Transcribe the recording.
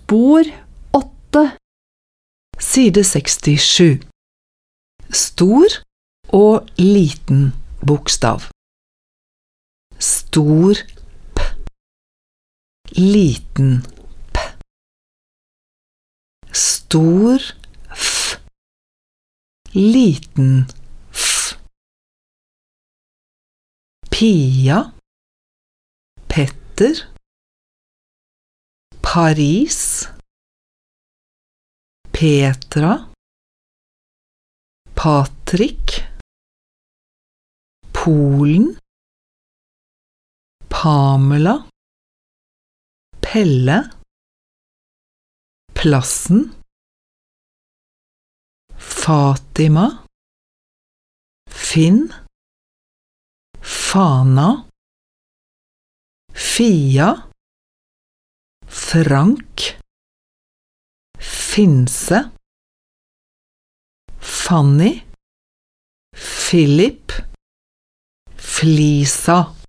Spor 8, side 67. Stor og liten bokstav. Stor P. Liten P. Stor F. Liten F. Pia. Petter. Paris. Petra. Patrik. Polen. Pamela. Pelle. Plassen. Fatima. Finn. Fana. Fia. Frank. Finse. Fanny. Philip. Flisa.